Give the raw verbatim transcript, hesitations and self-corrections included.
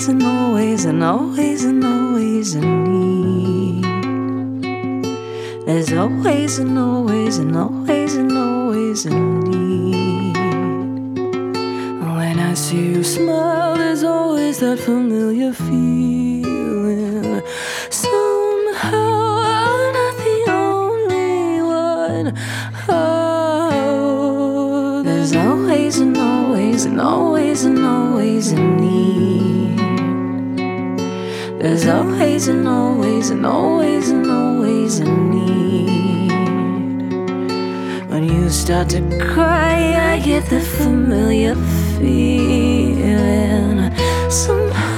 always and always and always and always a need. There's always and always and always and always a need. When I see you smile, there's always that familiar feeling. Somehow I'm not the only one. Oh, there's always and always and always and always a need. There's always and always and always and always a need. When you start to cry, I get the familiar feeling. Somehow